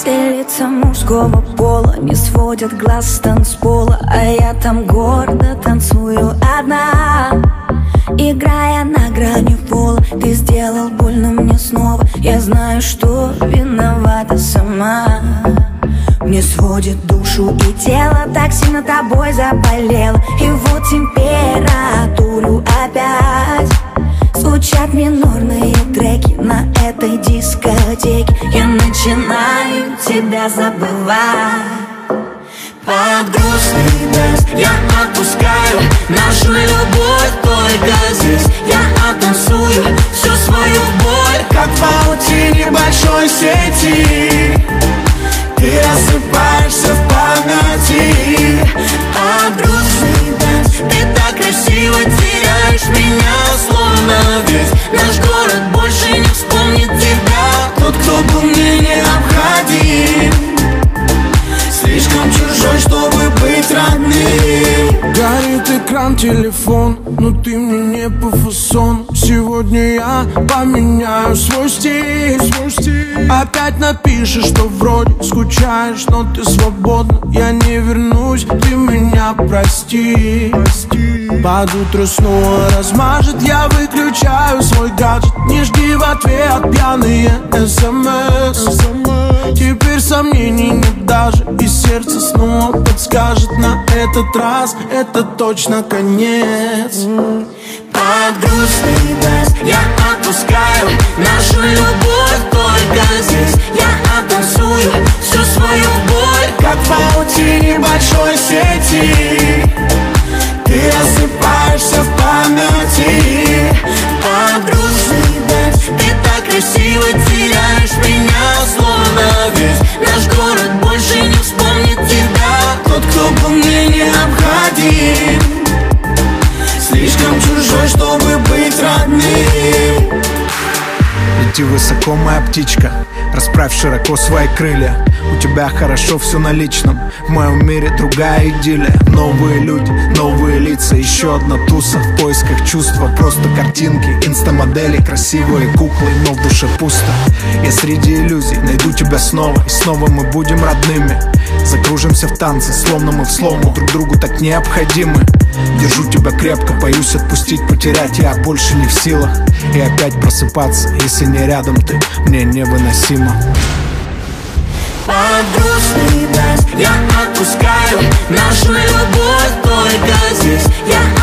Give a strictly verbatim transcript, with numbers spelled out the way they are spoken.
Все лица мужского пола не сводят глаз с танцпола, а я там гордо танцую одна, играя на грани пола. Ты сделал больно мне снова, я знаю, что виновата сама. Мне сводит душу и тело, так сильно тобой заболела. И вот температуру опять звучат минорные треки на этой дискотеке. Я начинаю тебя забывать. Под грустный дэнс я отпускаю нашу любовь только здесь. Я оттанцую всю свою боль, как в паутине большой сети. Ты рассыпаешься в памяти. Под грустный дэнс ты так красиво теряешь меня, словно весь наш город больше не вспомнит тебя. Тот, кто был мне необходим, слишком чужой, чтобы быть родным. Горит экран, телефон, но ты мне не по фасону. Сегодня я поменяю свой стиль, свой стиль. Опять напишешь, что вроде скучаешь, но ты свободна. Я не вернусь, ты меня прости, прости. Под утро снова размажет, я выключаю свой гаджет. Не жди в ответ пьяные смс. Теперь сомнений нет даже, и сердце снова подскажет: на этот раз это точно конец. Под грустный дэнс я отпускаю нашу любовь только здесь. Я оттанцую всю свою боль, как в паутине большой сети. Ты рассыпаешься в памяти. Под грустный дэнс ты так красиво теряешь меня, словно весь наш город больше не вспомнит тебя. Тот, кто был мне необходим, слишком чужой, чтобы быть родным. Лети высоко, моя птичка, расправь широко свои крылья. У тебя хорошо все на личном, в моем мире другая идиллия. Новые люди, новые лица, еще одна туса в поисках чувства. Просто картинки, инстамодели, красивые куклы, но в душе пусто. Я среди иллюзий найду тебя снова, и снова мы будем родными. Закружимся в танце, словно мы в слому, друг другу так необходимы. Держу тебя крепко, боюсь отпустить, потерять я больше не в силах. И опять просыпаться, если не рядом ты, мне невыносимо. Под грустный дэнс я отпускаю нашу любовь только здесь. Я